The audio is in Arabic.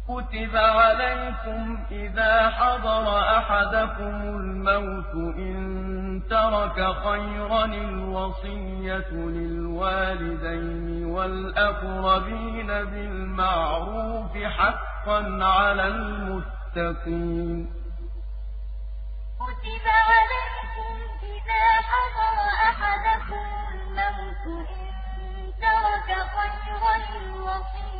كُتِبَ عَلَيْكُمْ إِذَا حَضَرَ أَحَدَكُمُ الْمَوْتُ إِن تَرَكَ خَيْرًا الْوَصِيَّةُ لِلْوَالِدَيْنِ وَالْأَقْرَبِينَ بِالْمَعْرُوفِ ۖ حَقًّا عَلَى الْمُتَّقِينَ كُتِبَ عَلَيْكُمْ إِذَا حَضَرَ أَحَدَكُمُ الْمَوْتُ إِن تَرَكَ خَيْرًا الْوَصِيَّةُ